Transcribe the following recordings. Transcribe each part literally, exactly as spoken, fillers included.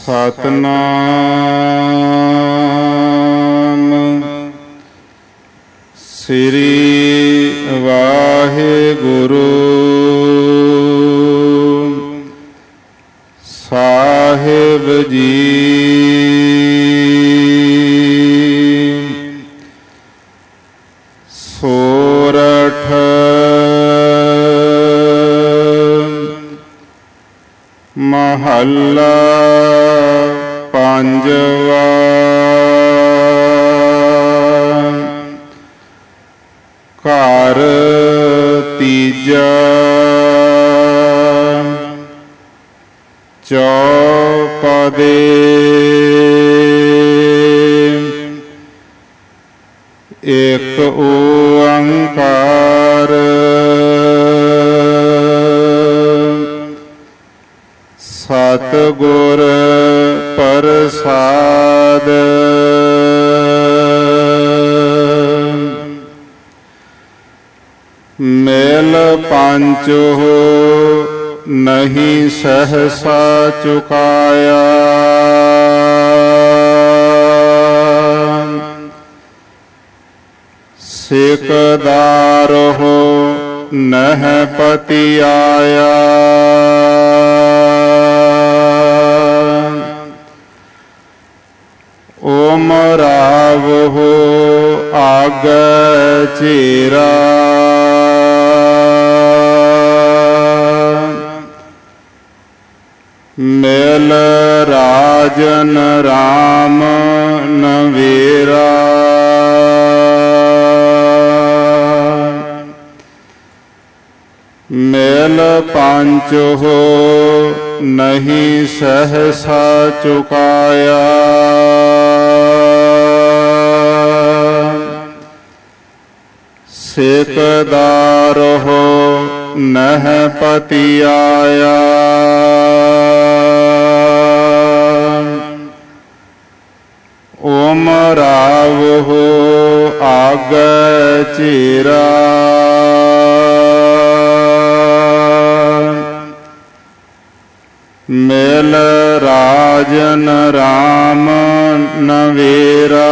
ਸਤਨਾਮ ਸ੍ਰੀ ਵਾਹਿਗੁਰੂ ਸਾਹਿਬ ਜੀ। ਸੋਰਠ ਮਹੱਲਾ ਪੰਜਵਾ। ਘਰ ਤੀਜਾ ਚੌਪਦੇ। ਏਕ ਓੰਕਾਰ ਸਤਿਗੁਰ ਪ੍ਰਸਾਦਿ। ਮੇਲ ਪੰਚੋ ਨਹੀਂ ਸਹਸਾ ਚੁਕਾਇਆ। ਸਿਕਦਾਰਹੁ ਨਹਿ ਪਤੀ ਆਇਆ। ਉਮਰਾਵਹੁ ਆਗੈ ਚੀਰਾ। ਮਿਲ ਰਾਜਨ ਰਾਮ ਨਵੇਰਾ। ਮਿਲ ਪੰਚੋ ਨਹੀਂ ਸਹਸਾ ਚੁਕਾਇਆ। ਸਿਕਦਾਰਹੁ ਨਹਿ ਪਤੀ ਆਇਆ। ਉਮਰਾਵਹੁ ਆਗੈ ਚੀਰਾ। ਮਿਲ ਰਾਜਨ ਰਾਮ ਨਵੇਰਾ।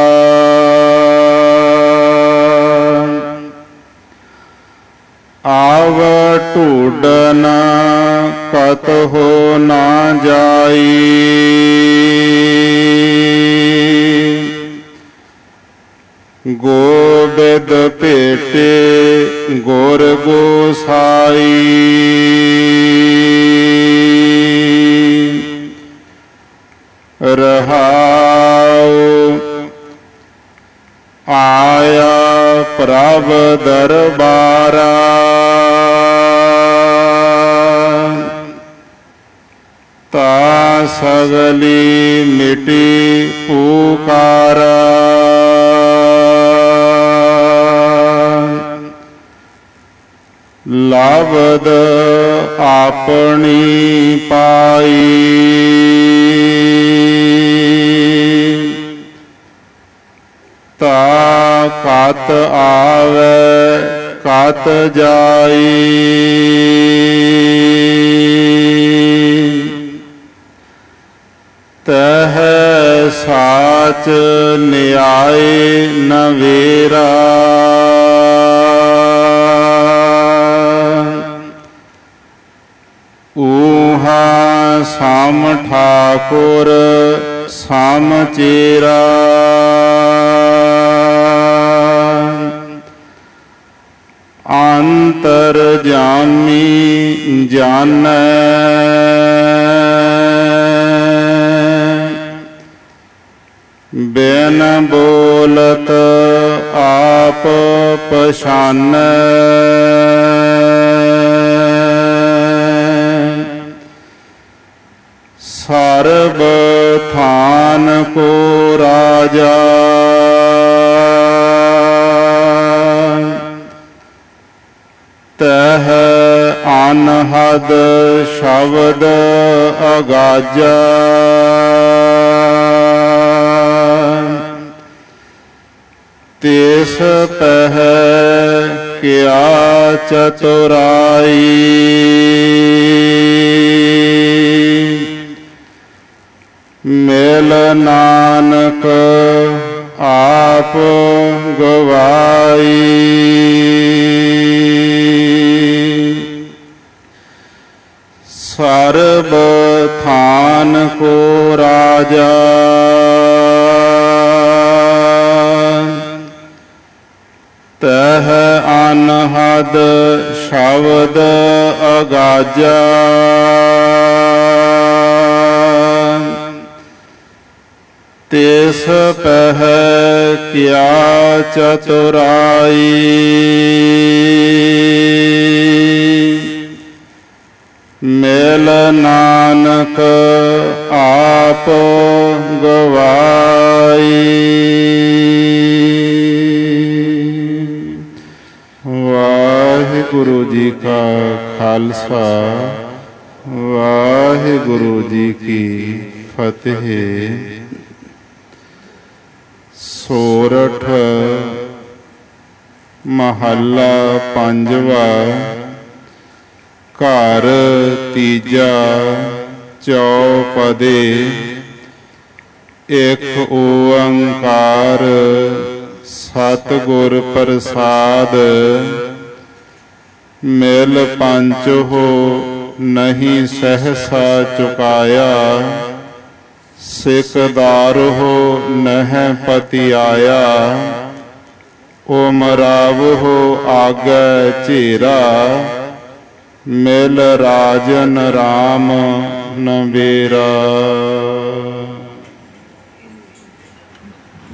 ਆਵ ਢੂਡਨ ਕਤਹੁ ਨਾ ਜਾਈ। ਗੋਬਿੰਦ ਭੇਟੇ ਗੁਰ ਗੋਸਾਈ। ਰਹਾਉ ਆਇਆ ਪ੍ਰਭ ਦਰਬਾਰਾ। ਤਾ ਸਗਲੀ ਮਿਟੀ ਪੁਕਾਰਾ। ਲਬਦ ਆਪਣੀ ਪਾਈ। ਤਾ ਕਤ ਆਵੈ ਕਤ ਜਾਈ। ਤਹ ਸਾਚ ਨਿਆਏ ਨਵੇਰਾ। ਊਹਾ ਸਮ ਠਾਕੁਰ ਸਮ ਚੇਰਾ। ਅੰਤਰਜਾਮੀ ਜਾਣੈ ਬਿਨ ਬੋਲਤ ਆਪ ਪਛਾਨੈ। ਸਰਬ ਥਾਨ ਕੋ ਰਾਜਾ। ਤਹ ਅਨਹਦ ਸ਼ਬਦ ਅਗਾਜਾ। ਤਿਸ ਪਹਿ ਕਿਆ ਚਤੁਰਾਈ। ਮਿਲ ਨਾਨਕ ਆਪ ਗਵਾਈ। ਸਰਬ ਥਾਨ ਕੋ ਰਾਜਾ ਤਹ ਅਨਹਦ ਸ਼ਬਦ ਅਗਾਜਾ। ਤਿਸ ਪਹਿ ਕਿਆ ਚਤੁਰਾਈ ਮਿਲ ਨਾਨਕ ਆਪ ਗਵਾਈ। ਵਾਹਿਗੁਰੂ ਜੀ ਕਾ ਖਾਲਸਾ ਵਾਹਿਗੁਰੂ ਜੀ ਕੀ ਫਤਿਹ। ਸੋਰਠ ਮਹੱਲਾ ਪੰਜਵਾ। ਘਰ ਤੀਜਾ ਚੌਪਦੇ। ਇਕ ਓੰਕਾਰ ਸਤਿਗੁਰ ਪ੍ਰਸਾਦ। ਮਿਲ ਪੰਚ ਹੋ ਨਹੀਂ ਸਹਸਾ ਚੁਕਾਇਆ। ਸਿਕਦਾਰ ਹੋ ਨਹਿ ਪਤੀ ਆਇਆ। ਉਮਰਾਵ ਹੋ ਆਗੈ ਝੇਰਾ। ਮਿਲ ਰਾਜਨ ਰਾਮ ਨਵੇਰਾ।